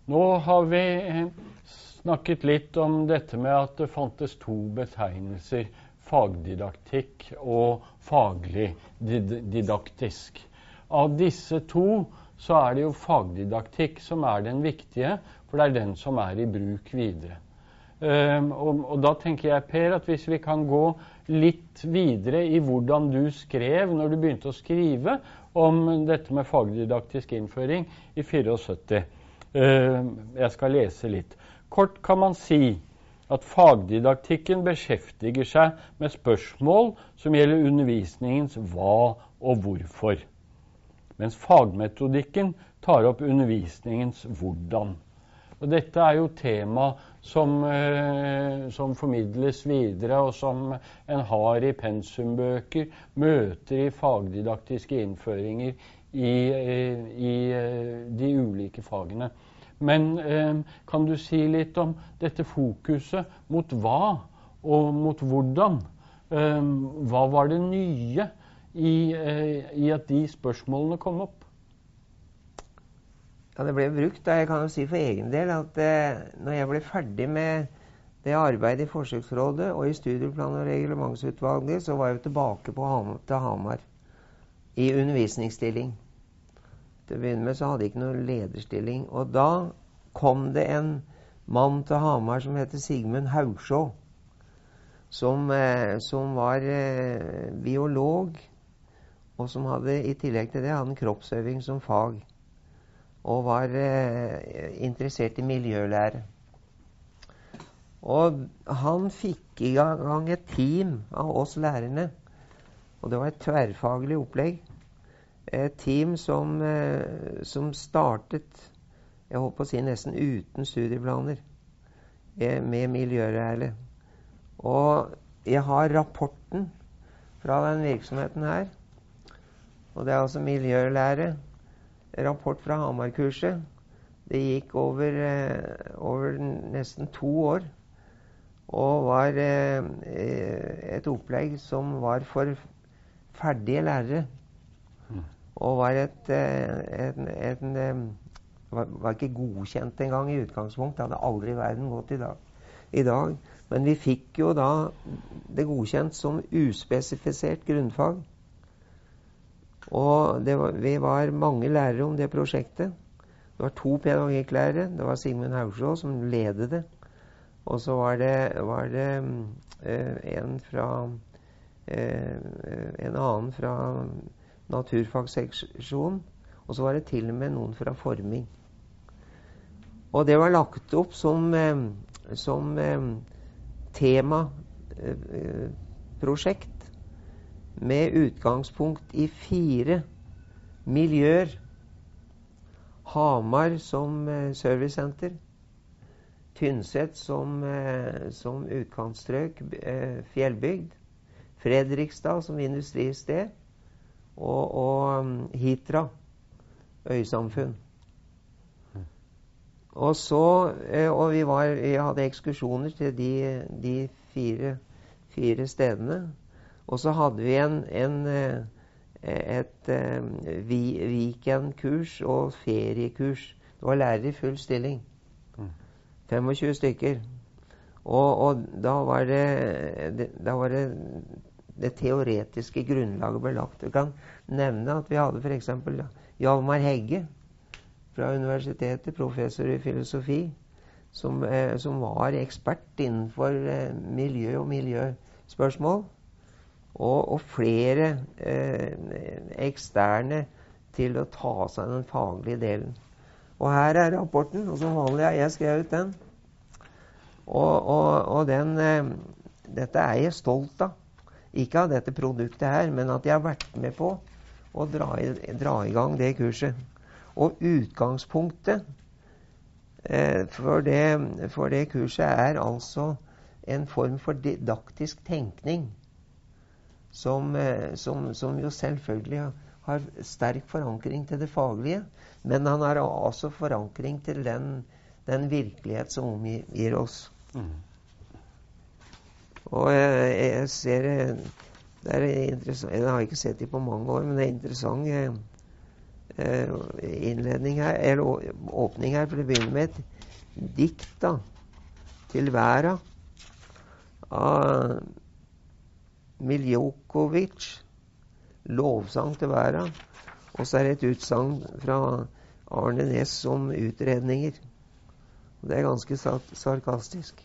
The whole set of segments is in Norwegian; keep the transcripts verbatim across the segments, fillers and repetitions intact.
Nå har vi snakket litt om dette med at det fantes to betegnelser, fagdidaktikk og faglig didaktisk. Av disse to så er det jo fagdidaktikk som er den viktige, for det er den som er i bruk videre. Um, og, og da tenker jeg, Per, at hvis vi kan gå litt videre i hvordan du skrev når du begynte å skrive om dette med fagdidaktisk innføring i syttifire. Uh, jeg skal lese litt. Kort kan man si at fagdidaktikken beskjeftiger seg med spørsmål som gjelder undervisningens hva og hvorfor, mens fagmetodikken tar opp undervisningens hvordan. Og dette er jo tema som, eh, som formidles videre, og som en har i pensumbøker, møter i fagdidaktiske innføringer i, i, i de ulike fagene. Men eh, kan du si litt om dette fokuset mot hva og mot hvordan? Eh, hva var det nye i, eh, i at de spørsmålene kom opp? Ja, det ble brukt, da. Jeg kan jo si for egen del at eh, når jeg ble ferdig med det arbeidet i Forsøksrådet og i Studieplan- og reglementsutvalget, så var jeg jo tilbake på Ham til Hamar i undervisningsstilling. Til å begynne med så hadde jeg ikke noen lederstilling. Og da kom det en mann til Hamar som heter Sigmund Haugsjå, som, eh, som var eh, biolog, og som hadde i tillegg til det hadde en kroppsøving som fag, og var eh, interessert i miljølære. Og han fikk i gang et team av oss lærerne, og det var et tverrfaglig opplegg. Et team som, eh, som startet, jeg håper å si nesten uten studieplaner, eh, med miljølære. Og jeg har rapporten fra den virksomheten her, og det er altså miljølære, rapport fra Hamar-kurset. Det gikk over, eh, over nesten to år, og var eh, et opplegg som var for ferdige lærere. Og var et, et, et, et var, var ikke godkjent engang i utgangspunkt. Det hadde aldri i verden gått i dag. i dag. Men vi fikk jo da det godkjent som uspesifisert grunnfag. Og det var, vi var mange lærere om det prosjektet. Det var to pedagogikklærere. Det var Sigmund Haugsjå som ledet det. Og så var det, var det eh, en fra eh, en annen fra naturfagseksjonen. Og så var det til og med noen fra forming. Og det var lagt opp som, eh, som eh, temaprosjekt med utgangspunkt i fire miljøer. Hamar som eh, servicesenter, Tynset som, eh, som utkantstrøk, eh, fjellbygd, Fredrikstad som industristed, og, og um, Hitra, øysamfunn. Og så, eh, og vi, var, vi hadde ekskursjoner til de, de fire, fire stedene. Og så hadde vi en, en, et um, weekendkurs og feriekurs. Det var lærere i full stilling. femogtjue stykker. Og, og da var det, det, da var det det teoretiske grunnlaget belagt. Jeg kan nevne at vi hadde for eksempel Hjalmar Hegge fra universitetet, professor i filosofi, som, eh, som var ekspert innenfor eh, miljø og miljøspørsmål. Og, og flere eh, eksterne til å ta seg den faglige delen. Og her er rapporten, og som vanlig har jeg skrevet ut den. Og, og, og den, eh, dette er jeg stolt av. Ikke av dette produktet her, men at jeg har vært med på å dra i, dra i gang det kurset. Og utgangspunktet eh, for, det, for det kurset er altså en form for didaktisk tenkning som, eh, som, som jo selvfølgelig har, har sterk forankring til det faglige, men han har også forankring til den, den virkelighet som omgir oss. Mm. Og jeg, jeg ser det er interessant, jeg har ikke sett det på mange år, men det er interessant eh, innledning her. er åpning her, for det begynner med et dikt da, til verda av Miljokovic, lovsang til verda, og så er det et utsagn fra Arne Næss om utredninger. Det er ganske sarkastisk.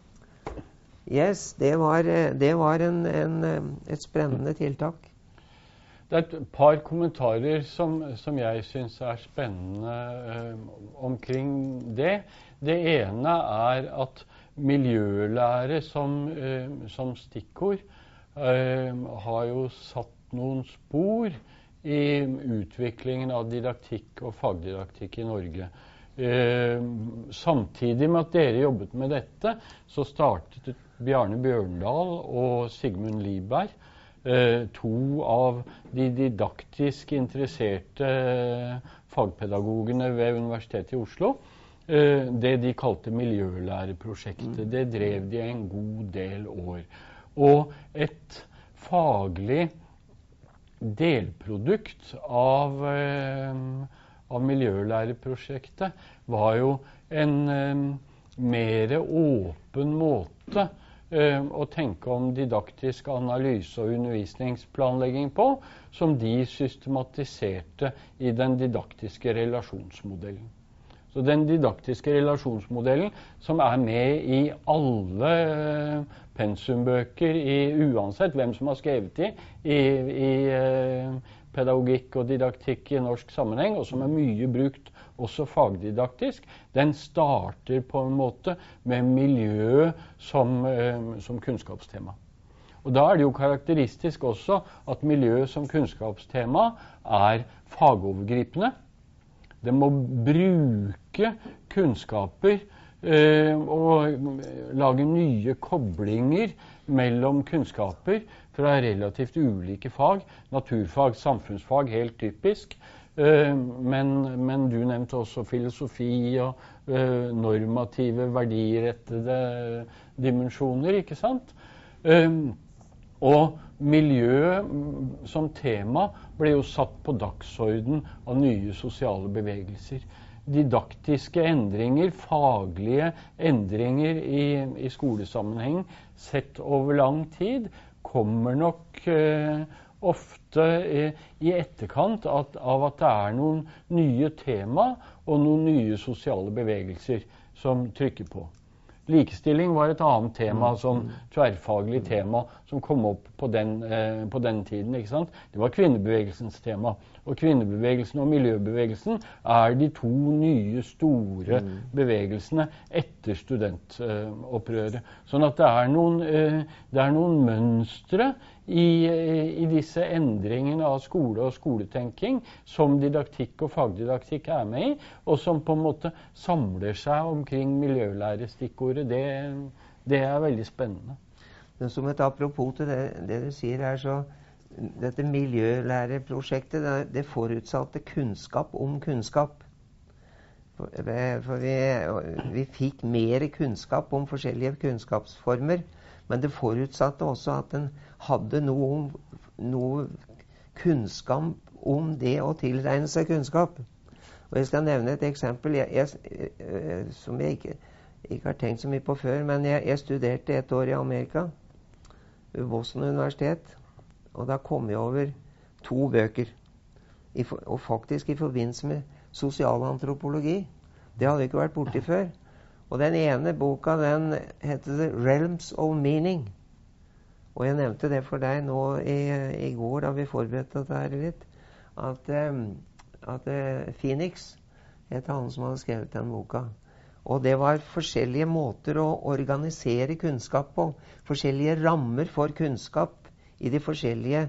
Yes, det var, det var en, en, et spennende tiltak. Det er et par kommentarer som, som jeg synes er spennende eh, omkring det. Det ene er at miljølære som, eh, som stikkord eh, har jo satt noen spor i utviklingen av didaktikk og fagdidaktikk i Norge. Eh, samtidig med at dere jobbet med dette, så startet Bjarne Bjørndal og Sigmund Lieberg, Eh, to av de didaktisk interesserte eh, fagpedagogene ved Universitetet i Oslo, eh, det de kalte miljølæreprosjektet. Det drev de en god del år. Og et faglig delprodukt av, eh, av miljølæreprosjektet var jo en eh, mer åpen måte å tenke om didaktisk analyse og undervisningsplanlegging på, som de systematiserte i den didaktiske relasjonsmodellen. Så den didaktiske relasjonsmodellen, som er med i alle pensumbøker, i, uansett hvem som har skrevet de, i, i pedagogikk og didaktikk i norsk sammenheng, og som er mye brukt også fagdidaktisk, den starter på en måte med miljø som, eh, som kunnskapstema. Og da er det jo karakteristisk også at miljø som kunnskapstema er fagovergripende. Det må bruke kunnskaper eh, og lage nye koblinger mellom kunnskaper fra relativt ulike fag, naturfag, samfunnsfag, helt typisk. Uh, men, men du nevnte også filosofi og uh, normative, verdirettede dimensjoner, ikke sant? Uh, og miljø som tema ble jo satt på dagsorden av nye sosiale bevegelser. Didaktiske endringer, faglige endringer i, i skolesammenheng sett over lang tid kommer nok uh, ofte eh, i etterkant at, av at det er noen nye tema og noen nye sosiale bevegelser som trykker på. Likestilling var et annet tema, som tverrfaglig tema, som kom opp på den, eh, på den tiden, ikke sant? Det var kvinnebevegelsens tema. Og kvinnebevegelsen og miljøbevegelsen er de to nye store mm. bevegelsene etter studentopprøret. Eh, sånn at det er noen, eh, det er noen mønstre i, i disse endringene av skole og skoletenking som didaktikk og fagdidaktikk er med i, og som på en måte samler seg omkring miljølærestikkordet. Det, det er veldig spennende. Men som et apropos til det, det du sier her, så dette miljølæreprosjektet, det, det forutsatte kunnskap om kunnskap. For, for vi, vi fikk mer kunnskap om forskjellige kunnskapsformer, men det forutsatte også at en hadde noe, noe kunnskap om det å tilegne seg kunnskap. Og jeg skal nevne et eksempel jeg, jeg, som jeg ikke, ikke har tenkt så mye på før, men jeg, jeg studerte et år i Amerika, ved Boston Universitet. Og da kom jeg over to bøker, I, og faktisk i forbindelse med sosialantropologi. Det hadde jeg ikke vært borti før. Og den ene boka, den heter The Realms of Meaning. Og jeg nevnte det for deg nå i, i går, da vi forberedte dette her litt, at, um, at uh, Phoenix het han som hadde skrevet den boka. Og det var forskjellige måter å organisere kunnskap på, forskjellige rammer for kunnskap, i de forskjellige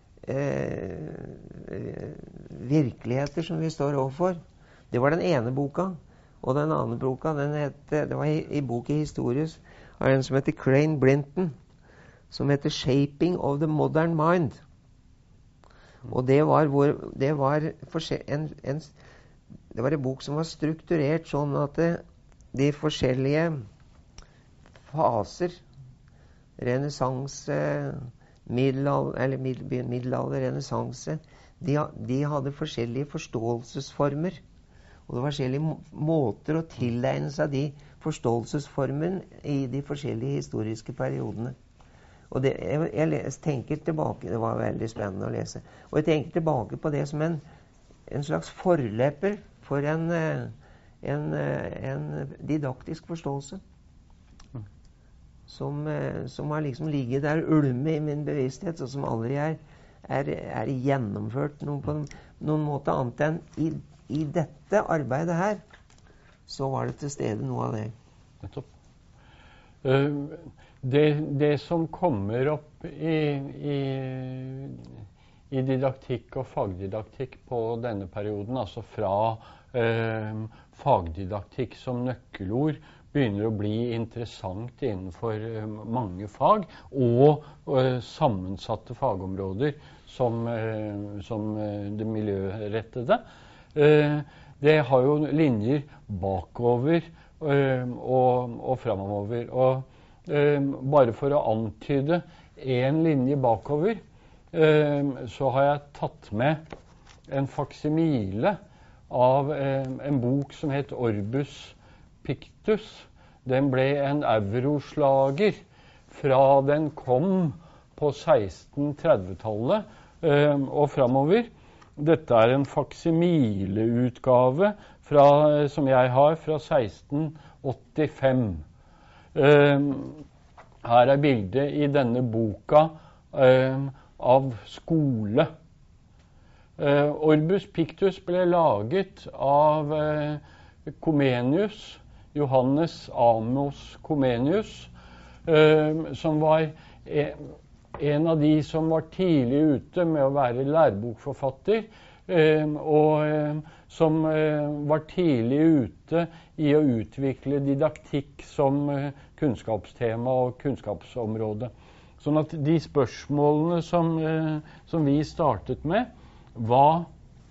eh, virkeligheter som vi står overfor. Det var den ene boka. Og den andre boka, den het, det var i, i bok i historie, av en som heter Crane Brinton, som heter Shaping of the Modern Mind. Og det var, hvor, det var en, en, det var en bok som var strukturert sånn at det, de forskjellige faser, renessanse, middelalder, eller middelalder, renessanse, de, de hadde forskjellige forståelsesformer. Og det var forskjellige måter å tilegne seg de forståelsesformen i de forskjellige historiske periodene. Og det, jeg, jeg tenker tilbake, det var veldig spennende å lese, og jeg tenker tilbake på det som en, en slags forløper for en, en, en didaktisk forståelse. Som, som har liksom ligget der ulme i min bevissthet, og som aldri er, er, er gjennomført noen, på noen måte annet enn i, i dette arbeidet her, så var det til stede noe av det. Nettopp. Uh, det, det som kommer opp i, i, i didaktikk og fagdidaktikk på denne perioden, altså fra uh, fagdidaktikk som nøkkelord, begynner å bli interessant innenfor uh, mange fag og uh, sammensatte fagområder som, uh, som uh, det miljørettede. Uh, det har jo linjer bakover uh, og, og fremover. Og uh, bare for å antyde en linje bakover, uh, så har jeg tatt med en faksimile av uh, en bok som het Orbus Pictus. Den ble en euroslager fra den kom på seksten tredve-tallet øh, og fremover. Dette er en faksimileutgave fra, som jeg har fra seksten åttifem. Uh, her er bildet i denne boka uh, av skole. Uh, Orbus Pictus ble laget av uh, Comenius, Johannes Amos Comenius, uh, som var en av de som var tidlig ute med å være lærebokforfatter, uh, og uh, som uh, var tidlig ute i å utvikle didaktikk som uh, kunnskapstema og kunnskapsområde. Sånn at de spørsmålene som, uh, som vi startet med, var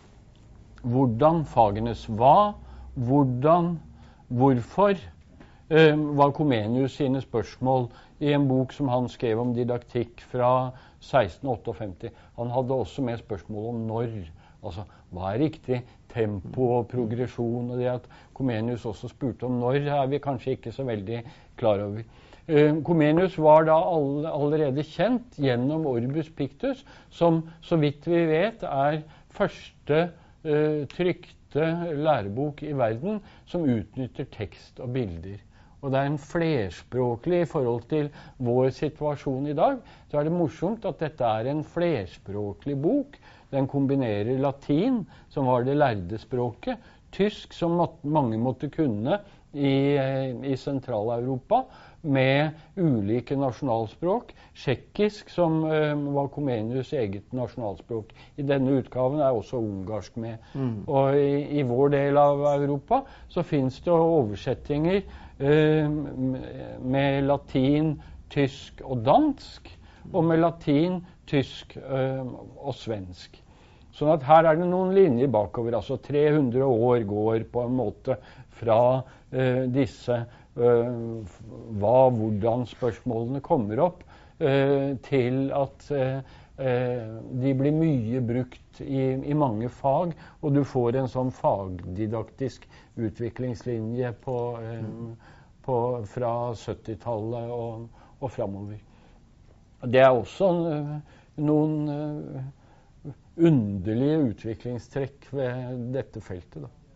hvordan fagenes var, hvordan Hvorfor eh, var Comenius sine spørsmål i en bok som han skrev om didaktikk fra seksten femtiåtte. Han hadde også med spørsmål om når. Altså, hva er riktig tempo og progresjon? Og det at Comenius også spurte om når, er vi kanskje ikke så veldig klar over. Eh, Comenius var da all, allerede kjent gjennom Orbus Pictus, som så vidt vi vet er første eh, trykte lærebok i verden som utnytter tekst og bilder. Og det er en flerspråklig i forhold til vår situasjon i dag. Så er det morsomt at dette er en flerspråklig bok. Den kombinerer latin, som var det lærde språket, tysk, som mange måtte kunne i, i Sentral-Europa, med ulike nasjonalspråk, tsjekkisk, som uh, var Comenius' eget nasjonalspråk. I denne utgaven er også ungarsk med. Mm. Og i, i vår del av Europa så finnes det oversettinger uh, med latin, tysk og dansk, og med latin, tysk uh, og svensk. Sånn at her er det noen linjer bakover, altså tre hundre år går på en måte fra uh, disse Uh, hva, hvordan spørsmålene kommer opp, uh, til at uh, uh, de blir mye brukt i, i mange fag, og du får en sånn fagdidaktisk utviklingslinje på, uh, på, fra syttitallet og, og fremover. Det er også uh, noen uh, underlige utviklingstrekk ved dette feltet, da.